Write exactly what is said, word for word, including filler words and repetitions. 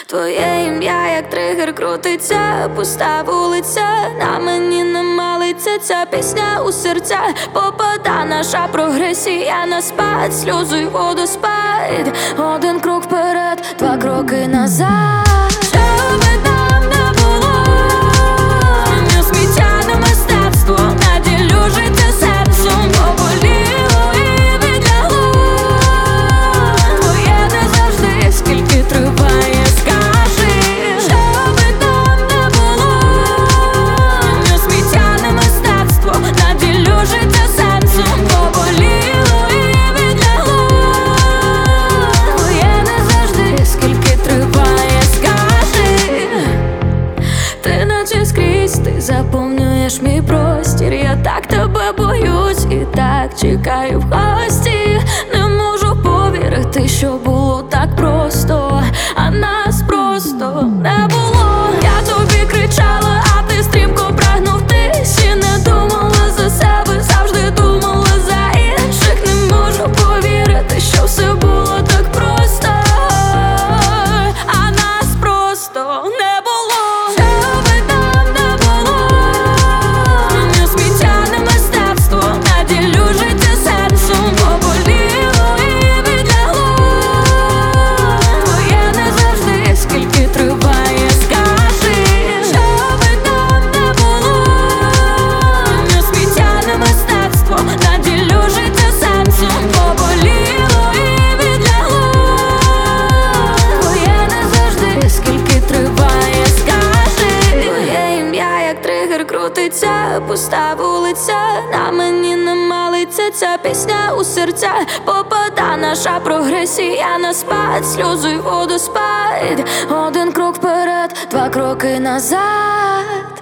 Твоє ім'я, як тригер, крутиться, пуста вулиця, на мені не малиться ця пісня у серця. Попада наша прогресія на спад, сльозу й водоспад. Один крок вперед, два кроки назад. Ти заповнюєш мій простір, я так тебе боюсь і так чекаю в гості. Не можу повірити, що було так просто, а нас просто не було. Я тобі кричала, а ти стрімко прагнув тиші. Не думала за себе, завжди думала за інших. Не можу повірити, що все було так просто, а нас просто не було. Крутиться, пуста вулиця, на мені не малиться ця пісня у серця. Попада наша прогресія на спад, сльозу й водоспад. Один крок вперед, два кроки назад.